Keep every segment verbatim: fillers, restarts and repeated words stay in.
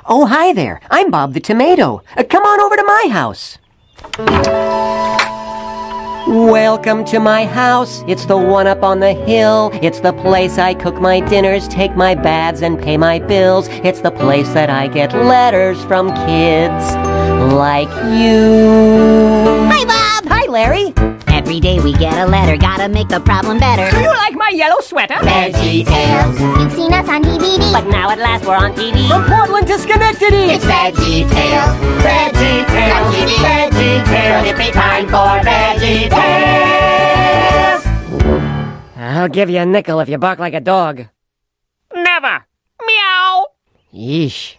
Oh, hi there. I'm Bob the Tomato. Uh, come on over to my house. Welcome to my house. It's the one up on the hill. It's the place I cook my dinners, take my baths, and pay my bills. It's the place that I get letters from kids like you. Hi, Bob! Hi, Larry. Every day we get a letter, gotta make the problem better. Do you like my yellow sweater? Veggie Tales. You've seen us on D V D. But now at last we're on T V. From Portland to Schenectady. It's Veggie Tales. Veggie Tales. Veggie Tales. It's time for Veggie Tales. I'll give you a nickel if you bark like a dog. Never. Meow. Yeesh.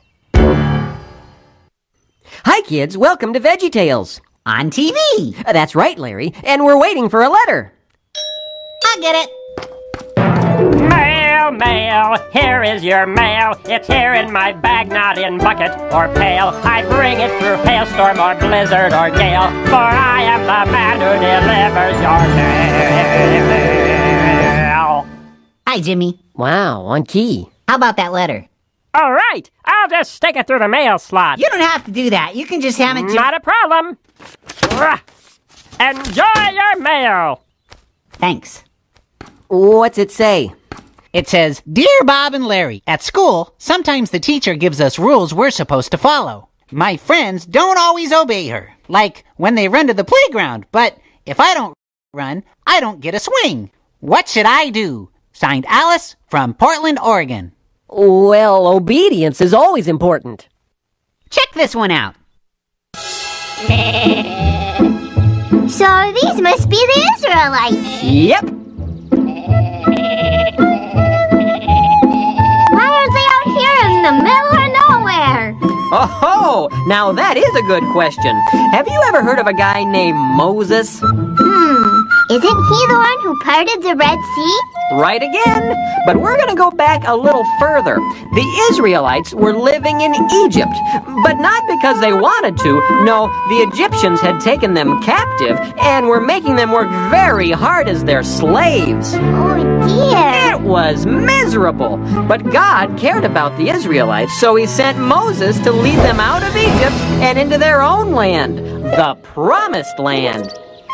Hi, kids. Welcome to Veggie Tales. On T V. Uh, that's right, Larry. And we're waiting for a letter. I'll get it. Mail, mail, here is your mail. It's here in my bag, not in bucket or pail. I bring it through hailstorm or blizzard or gale, for I am the man who delivers your mail. Hi, Jimmy. Wow, on key. How about that letter? All right, I'll just stick it through the mail slot. You don't have to do that. You can just hand it to... Not a problem. Enjoy your mail. Thanks. What's it say? It says, Dear Bob and Larry, at school, sometimes the teacher gives us rules we're supposed to follow. My friends don't always obey her, like when they run to the playground, but if I don't run, I don't get a swing. What should I do? Signed, Alice from Portland, Oregon. Well, obedience is always important. Check this one out. So these must be the Israelites. Yep. Why are they out here in the middle of nowhere? Oh, now that is a good question. Have you ever heard of a guy named Moses? Hmm, isn't he the one who parted the Red Sea? Right again. But we're going to go back a little further. The Israelites were living in Egypt, but not because they wanted to. No, the Egyptians had taken them captive and were making them work very hard as their slaves. Oh dear. It was miserable. But God cared about the Israelites, so he sent Moses to lead them out of Egypt and into their own land, the Promised Land.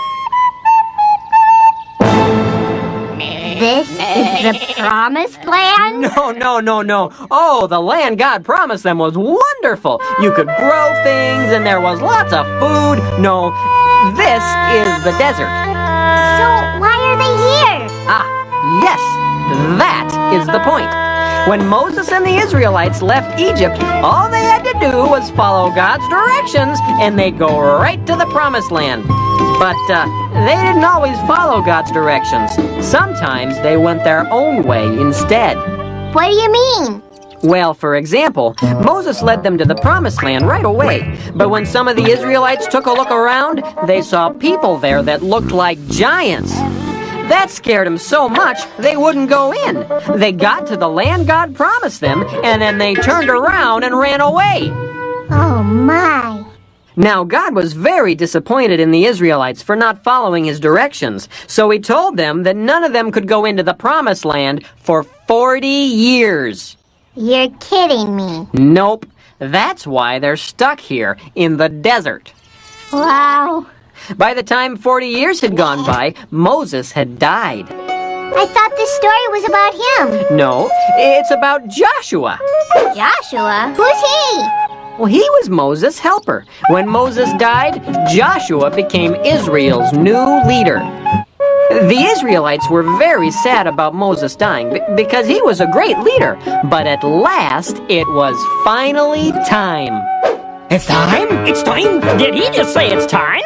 This is the Promised Land? No, no, no, no. Oh, the land God promised them was wonderful. You could grow things and there was lots of food. No, this is the desert. So why are they here? Ah, yes, that is the point. When Moses and the Israelites left Egypt, all they had to do was follow God's directions and they'd go right to the Promised Land. But uh, they didn't always follow God's directions. Sometimes they went their own way instead. What do you mean? Well, for example, Moses led them to the Promised Land right away. But when some of the Israelites took a look around, they saw people there that looked like giants. That scared them so much, they wouldn't go in. They got to the land God promised them, and then they turned around and ran away. Oh my. Now, God was very disappointed in the Israelites for not following his directions, so he told them that none of them could go into the Promised Land for forty years. You're kidding me. Nope. That's why they're stuck here in the desert. Wow. By the time forty years had gone by, Moses had died. I thought this story was about him. No, it's about Joshua. Joshua? Who's he? Well, he was Moses' helper. When Moses died, Joshua became Israel's new leader. The Israelites were very sad about Moses dying b- because he was a great leader. But at last, it was finally time. It's time? It's time? Did he just say it's time?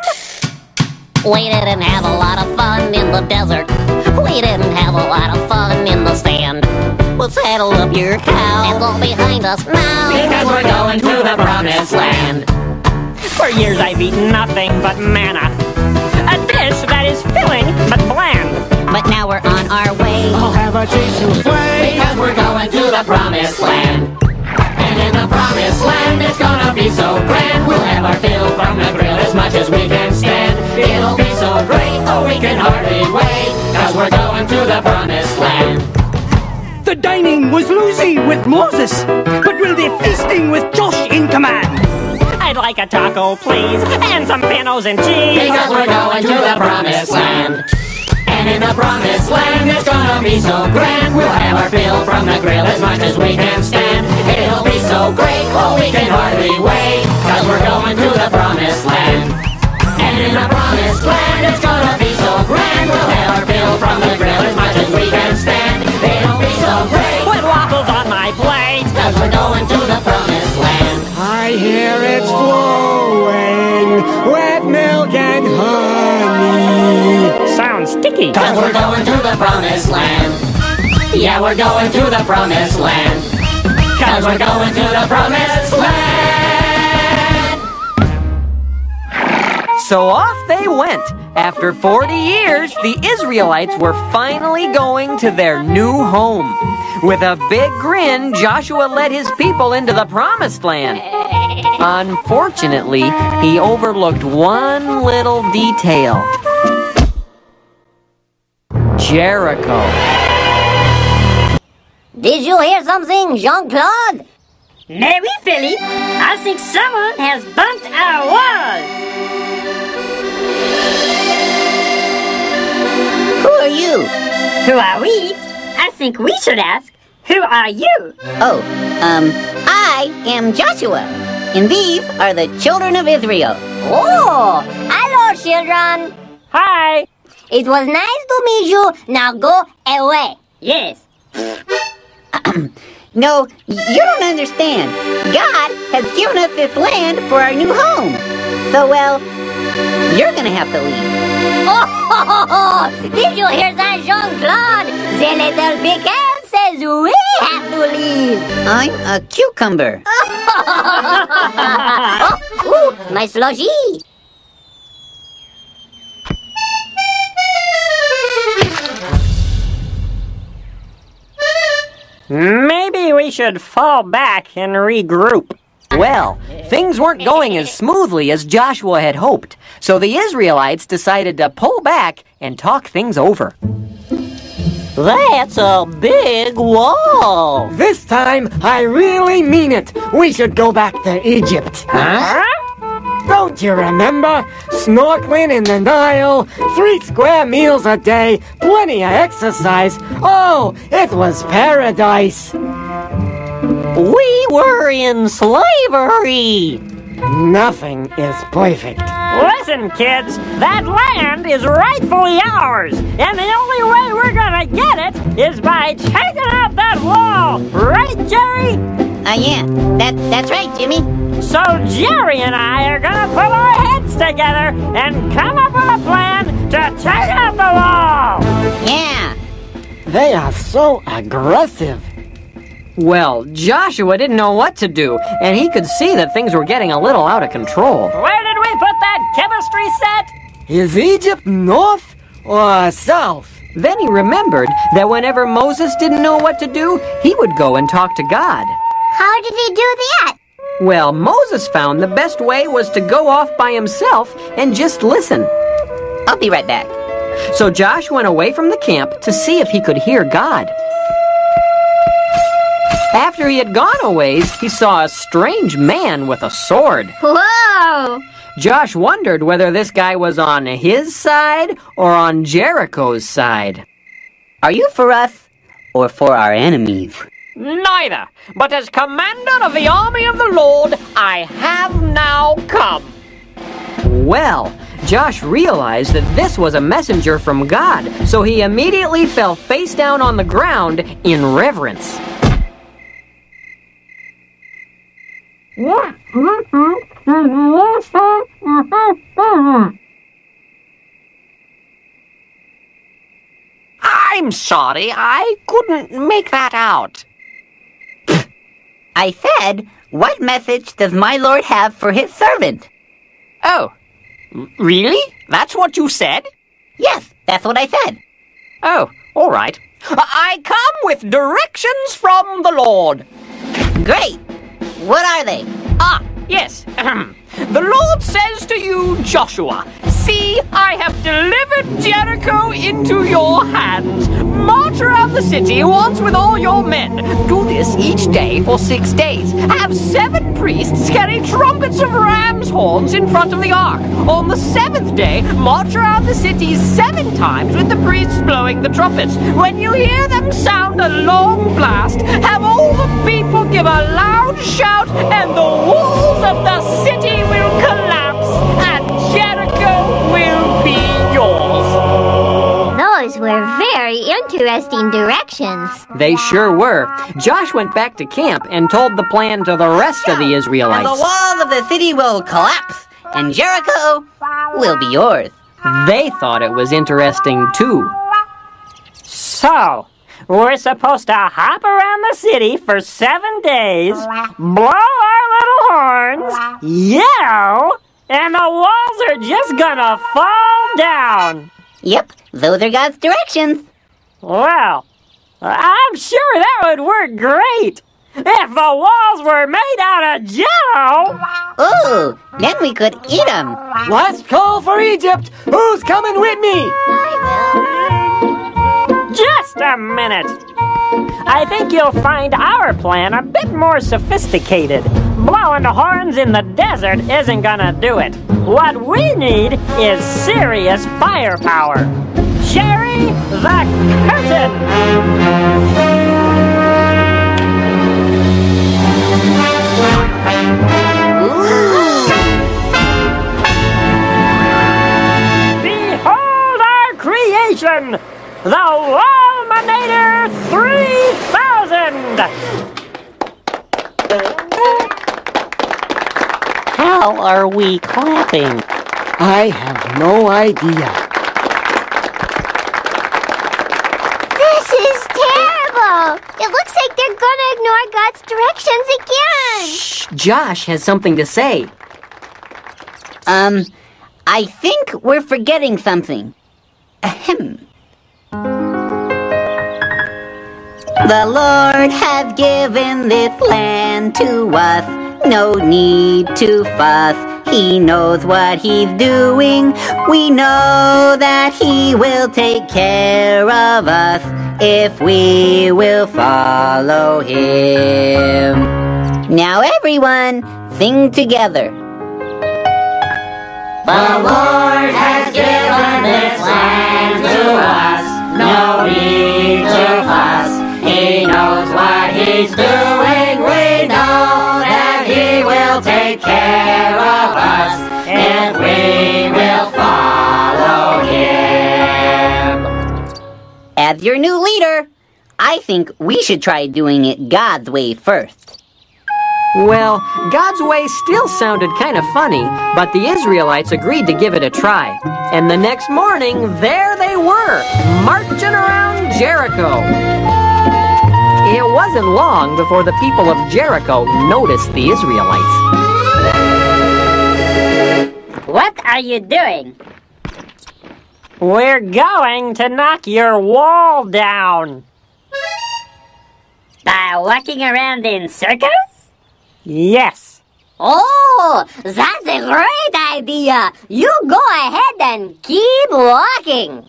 We didn't have a lot of fun in the desert. We didn't have a lot of fun in the sand. Well, saddle up your cow and go behind us now, Because we're going to the Promised Land. For years I've eaten nothing but manna, a dish that is filling but bland. but now we're on our way. I'll have a cheese souffle. Because we're going to the Promised Land. And in the Promised Land, it's gonna be so grand. We'll have our fill from the grill as much as we can stand. It'll be so great, oh we can hardly wait. Cause we're going to the Promised Land. The dining was Lucy with Moses, but will be feasting with Josh in command. I'd like a taco, please, and some panos and cheese. Because we're going to the promised land. And in the promised land, it's gonna be so grand. We'll have our fill from the grill as much as we can stand. It'll be so great, oh, we can hardly wait. Cause we're going to the promised land. And in the promised land, it's gonna be so grand. We'll have our fill from the grill as much as we can stand. It'll be so great. Put waffles on my plate. Cause we're going to the promised land. I hear it's flowing with milk and honey. Sounds sticky. Cause we're going to the promised land. Yeah, we're going to the promised land. Cause we're going to the promised land. So off they went. After forty years, the Israelites were finally going to their new home. With a big grin, Joshua led his people into the promised land. Unfortunately, he overlooked one little detail. Jericho. Did you hear something, Jean-Claude? No, Philip. I think someone has bumped our wall. Who are you? Who are we? I think we should ask, who are you? Oh, um, I am Joshua, and these are the children of Israel. Oh, hello, children. Hi. It was nice to meet you. Now go away. Yes. No, you don't understand. God has given us this land for our new home. So, well, you're gonna have to leave. Oh, ho, ho, ho. Did you hear that, Jean-Claude? The little pecan says we have to leave. I'm a cucumber. Oh, ooh, my slushy. Maybe we should fall back and regroup. Well, things weren't going as smoothly as Joshua had hoped, so the Israelites decided to pull back and talk things over. That's a big wall. This time, I really mean it. We should go back to Egypt. Huh? Don't you remember? Snorkeling in the Nile, three square meals a day, plenty of exercise. Oh, it was paradise. We were in slavery. Nothing is perfect. Listen, kids, that land is rightfully ours, and the only way we're gonna get it is by taking out that wall, right, Jerry? Uh, yeah, that, that's right, Jimmy. So Jerry and I are gonna put our heads together and come up with a plan to take out the wall. Yeah. They are so aggressive. Well, Joshua didn't know what to do, and he could see that things were getting a little out of control. Where did we put that chemistry set? Is Egypt north or south? Then he remembered that whenever Moses didn't know what to do, he would go and talk to God. How did he do that? Well, Moses found the best way was to go off by himself and just listen. I'll be right back. So Josh went away from the camp to see if he could hear God. After he had gone a ways, he saw a strange man with a sword. Whoa! Josh wondered whether this guy was on his side or on Jericho's side. Are you for us or for our enemies? Neither, but as commander of the army of the Lord, I have now come. Well, Josh realized that this was a messenger from God, so he immediately fell face down on the ground in reverence. I'm sorry, I couldn't make that out. I said, what message does my Lord have for his servant? Oh, really? That's what you said? Yes, that's what I said. Oh, all right. I come with directions from the Lord. Great. What are they? Ah, yes. The Lord says to you, Joshua, See, I have delivered Jericho into your hands. March around the city once with all your men. Do this each day for six days. Have seven priests carry trumpets of ram's horns in front of the ark. On the seventh day, march around the city seven times with the priests blowing the trumpets. When you hear them sound a long blast, have all the people give a loud shout, and the walls of the city will collapse, and Jericho will be yours. Those were very interesting directions. They sure were. Josh went back to camp and told the plan to the rest of the Israelites. And the walls of the city will collapse, and Jericho will be yours. They thought it was interesting, too. So, we're supposed to hop around the city for seven days, blow our little horns, yell, and the walls are just gonna fall down. Yep, those are God's directions. Well, I'm sure that would work great if the walls were made out of jello. Ooh, then we could eat them. Last call for Egypt. Who's coming with me? Just a minute. I think you'll find our plan a bit more sophisticated. Blowing the horns in the desert isn't gonna do it. What we need is serious firepower. Sherry, the curtain! Behold our creation! The Walminator three thousand! How are we clapping? I have no idea. This is terrible. It looks like they're gonna ignore God's directions again. Shh, Josh has something to say. Um, I think we're forgetting something. Ahem. The Lord hath given this land to us. No need to fuss. He knows what he's doing. We know that he will take care of us if we will follow him. Now everyone, sing together. The Lord has given this land to us. No need to fuss. He knows what he's doing. We know that he will take care of us if we will follow him. As your new leader, I think we should try doing it God's way first. Well, God's way still sounded kind of funny, but the Israelites agreed to give it a try. And the next morning, there they were, marching around Jericho. It wasn't long before the people of Jericho noticed the Israelites. What are you doing? We're going to knock your wall down. By walking around in circles? Yes. Oh, that's a great idea. You go ahead and keep walking.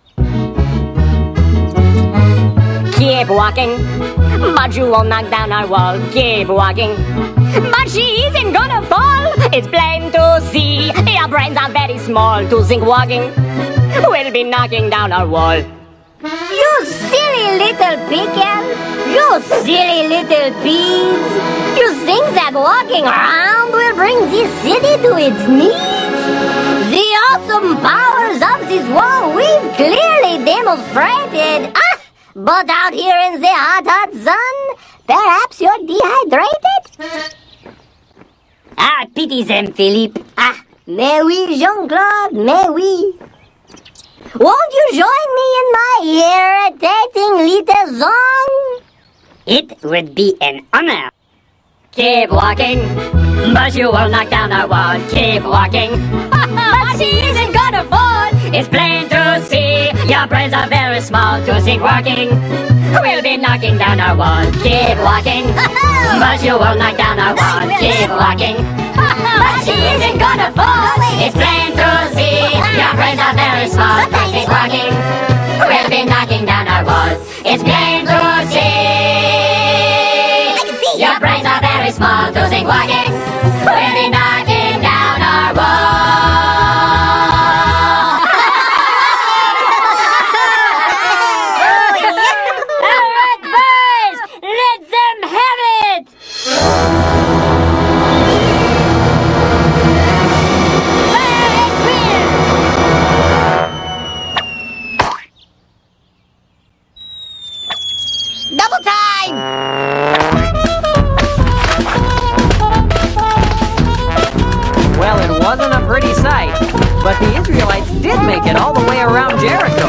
Keep walking, but you won't knock down our wall. Keep walking, but she isn't gonna fall. It's plain to see. Your brains are very small to think walking will be knocking down our wall. You silly little pickle! You silly little peas! You think that walking around will bring this city to its knees? The awesome powers of this wall we've clearly demonstrated! Ah! But out here in the hot, hot sun, perhaps you're dehydrated? Ah, pity them, Philippe. Ah, mais oui, Jean-Claude, mais oui. Won't you join me in my irritating little song? It would be an honor. Keep walking, but you will knock down our wall. Keep walking, but she isn't gonna fall. It's plain to see, your brains are very small to think walking will be knocking down our wall. Keep walking, but you will knock down our wall. Keep walking, but she isn't gonna fall. It's plain to see your brains are very small. Sometimes it's walking, we'll be knocking down our walls. It's plain to see, your brains are very small. To think walking, we'll be knocking down our walls. All right, boys, let them have it. Double time! Well, it wasn't a pretty sight, but the Israelites did make it all the way around Jericho.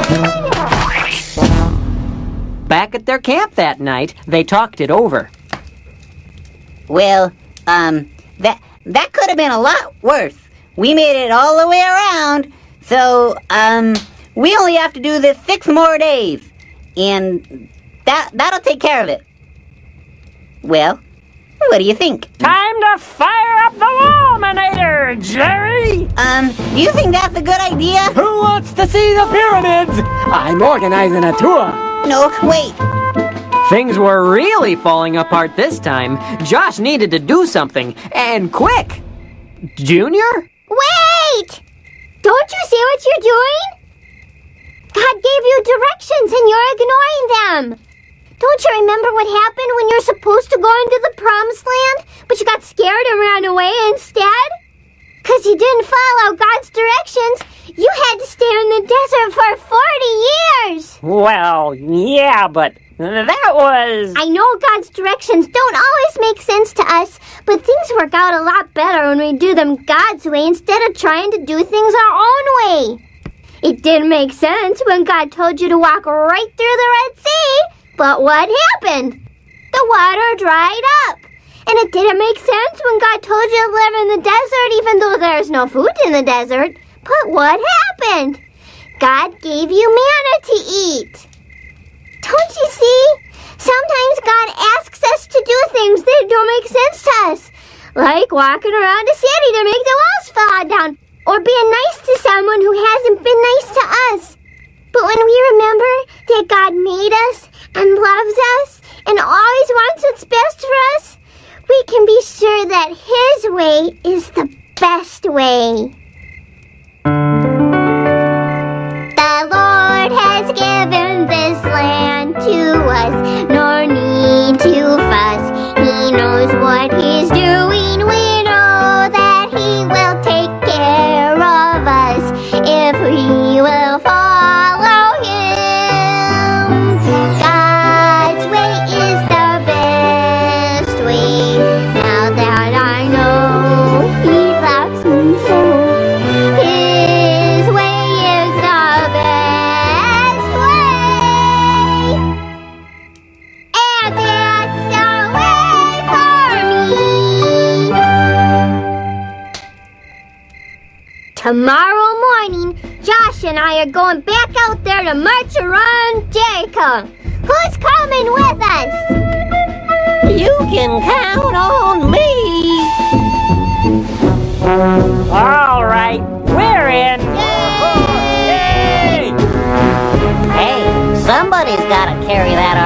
Back at their camp that night, they talked it over. Well, um, that that could have been a lot worse. We made it all the way around, so, um, we only have to do this six more days. And that, that'll take care of it. Well, what do you think? Time to fire up the Wallminator, Jerry! Um, do you think that's a good idea? Who wants to see the pyramids? I'm organizing a tour. No, wait. Things were really falling apart this time. Josh needed to do something, and quick! Junior? Wait! Don't you see what you're doing? God gave you directions and you're ignoring them. Don't you remember what happened when you're supposed to go into the promised land, but you got scared and ran away instead? Because you didn't follow God's directions, you had to stay in the desert for forty years. Well, yeah, but that was... I know God's directions don't always make sense to us, but things work out a lot better when we do them God's way instead of trying to do things our own way. It didn't make sense when God told you to walk right through the Red Sea, but what happened? The water dried up. And it didn't make sense when God told you to live in the desert even though there's no food in the desert. But what happened? God gave you manna to eat. Don't you see? Sometimes God asks us to do things that don't make sense to us. Like walking around a city to make the walls fall down. Or being nice to someone who hasn't been nice to us. But when we remember that God made us and loves us and always wants what's best for us, we can be sure that His way is the best way. The Lord has given this land to us, nor need to fuss. He knows what He's doing. We know that He will take care of us if we will follow Him. God's way is the best way. Now that I know He loves me so, His way is the best way. And that's the way for me. Tomorrow morning, Josh and I are going back out there to march around Jericho. Who's coming with us? You can count on me. All right, we're in. Yay! Hey, somebody's got to carry that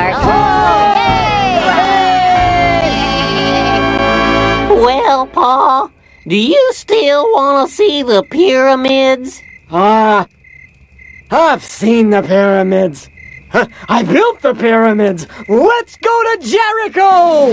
ark. Well, Pa, do you still want to see the pyramids? Ah, I've seen the pyramids. Huh, I built the pyramids. Let's go to Jericho!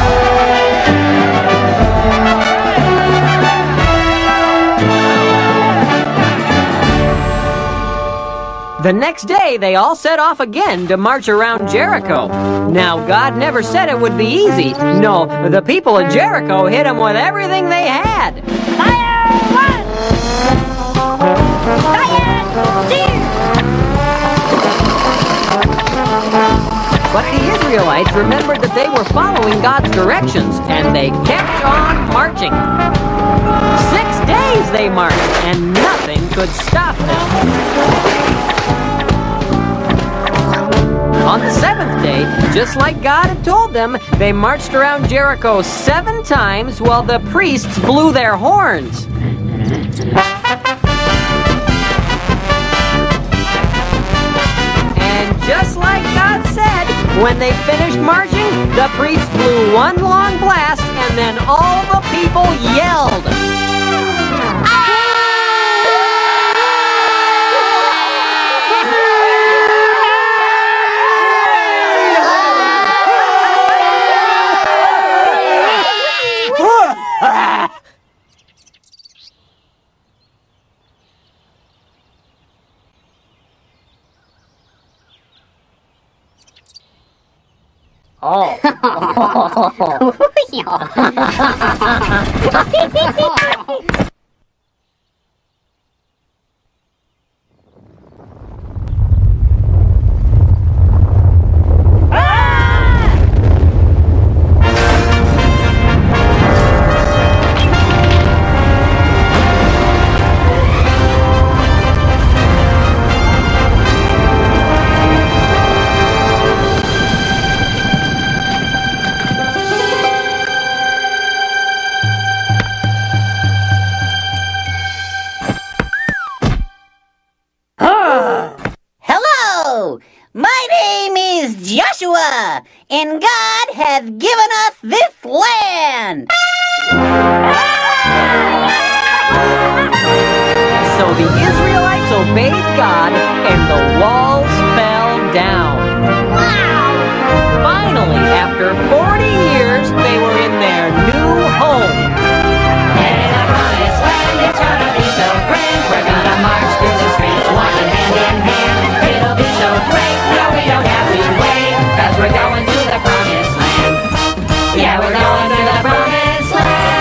The next day, they all set off again to march around Jericho. Now, God never said it would be easy. No, the people of Jericho hit them with everything they had. Fire one! Fire two! But the Israelites remembered that they were following God's directions, and they kept on marching. Six days they marched, and nothing could stop them. On the seventh day, just like God had told them, they marched around Jericho seven times while the priests blew their horns. And just like God said, when they finished marching, the priests blew one long blast, and then all the people yelled. Oh. My name is Joshua, and God hath given us this land. So the Israelites obeyed God, and the walls fell down. Wow! Finally, after forty years, they were in their new home. And in the promised land, it's gonna be so grand. We're gonna march through the streets, walking hand in hand. It'll be so great, no, we don't have to wait, 'cause we're going to the promised land. Yeah, we're going to the promised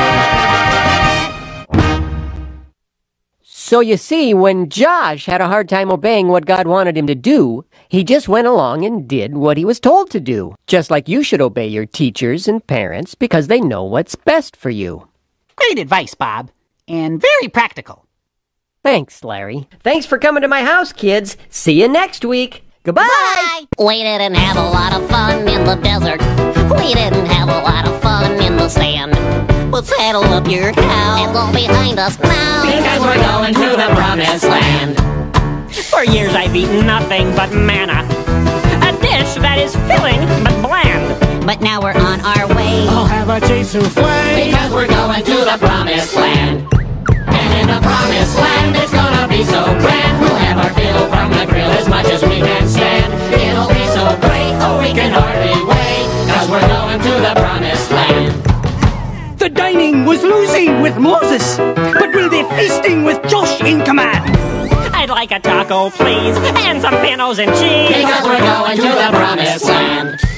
land. So you see, when Josh had a hard time obeying what God wanted him to do, he just went along and did what he was told to do. Just like you should obey your teachers and parents because they know what's best for you. Great advice, Bob, and very practical. Thanks, Larry. Thanks for coming to my house, kids. See you next week. Goodbye. Bye. We didn't have a lot of fun in the desert. We didn't have a lot of fun in the sand. But saddle up your cow and go behind us now, Because we're going to the promised land. For years I've eaten nothing but manna, a dish that is filling but bland. but now we're on our way. I'll have a cheese souffle. Because we're going to the promised land. And in the promised land, it's gonna be so grand. We'll have our fill from the grill as much as we can stand. It'll be so great, oh, we can hardly wait. 'Cause we're going to the promised land. The dining was losing with Moses, but will be feasting with Josh in command. I'd like a taco, please, and some panos and cheese. Because we're going to the promised land.